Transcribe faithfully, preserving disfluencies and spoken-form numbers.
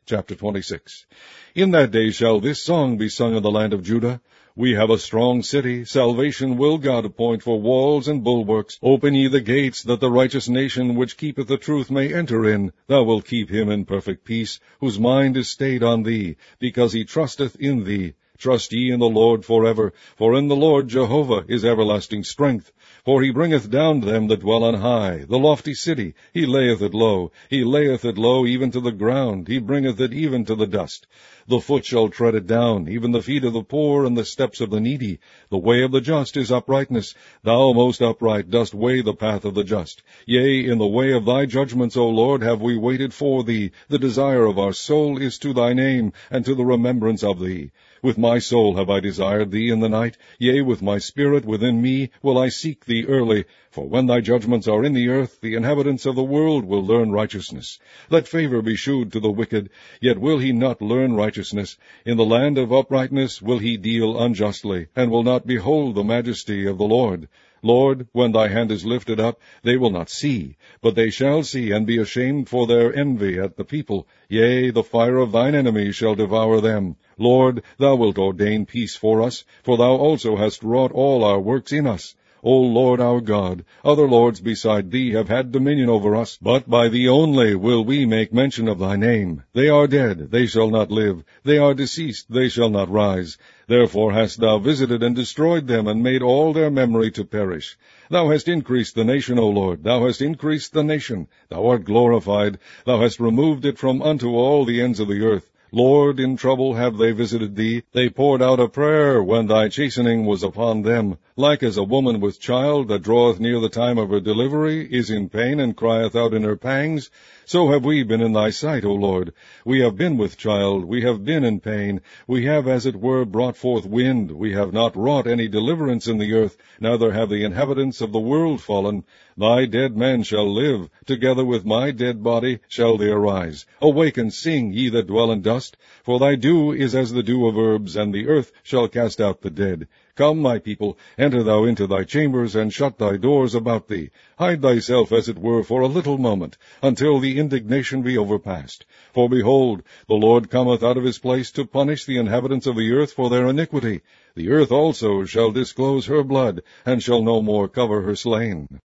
Chapter twenty-six. In that day shall this song be sung in the land of Judah. We have a strong city, salvation will God appoint for walls and bulwarks. Open ye the gates, that the righteous nation which keepeth the truth may enter in. Thou wilt keep him in perfect peace, whose mind is stayed on thee, because he trusteth in thee. Trust ye in the Lord forever, for in the Lord Jehovah is everlasting strength. For he bringeth down them that dwell on high, the lofty city, he layeth it low, he layeth it low even to the ground, he bringeth it even to the dust. The foot shall tread it down, even the feet of the poor and the steps of the needy. The way of the just is uprightness. Thou, most upright, dost weigh the path of the just. Yea, in the way of thy judgments, O Lord, have we waited for thee. The desire of our soul is to thy name, and to the remembrance of thee. With my soul have I desired thee in the night, yea, with my spirit within me will I seek thee early. For when thy judgments are in the earth, the inhabitants of the world will learn righteousness. Let favor be shewed to the wicked, yet will he not learn righteousness. In the land of uprightness will he deal unjustly, and will not behold the majesty of the Lord. Lord, when thy hand is lifted up, they will not see, but they shall see and be ashamed for their envy at the people. Yea, the fire of thine enemies shall devour them. Lord, thou wilt ordain peace for us, for thou also hast wrought all our works in us. O Lord our God, other lords beside thee have had dominion over us, but by thee only will we make mention of thy name. They are dead, they shall not live. They are deceased, they shall not rise. Therefore hast thou visited and destroyed them, and made all their memory to perish. Thou hast increased the nation, O Lord, thou hast increased the nation. Thou art glorified, thou hast removed it from unto all the ends of the earth. Lord, in trouble have they visited thee. They poured out a prayer when thy chastening was upon them. Like as a woman with child that draweth near the time of her delivery, is in pain, and crieth out in her pangs, so have we been in thy sight, O Lord. We have been with child, we have been in pain. We have as it were brought forth wind. We have not wrought any deliverance in the earth, neither have the inhabitants of the world fallen. Thy dead men shall live, together with my dead body shall they arise. Awake and sing, ye that dwell in dust, for thy dew is as the dew of herbs, and the earth shall cast out the dead. Come, my people, enter thou into thy chambers, and shut thy doors about thee. Hide thyself, as it were, for a little moment, until the indignation be overpast. For behold, the Lord cometh out of his place to punish the inhabitants of the earth for their iniquity. The earth also shall disclose her blood, and shall no more cover her slain.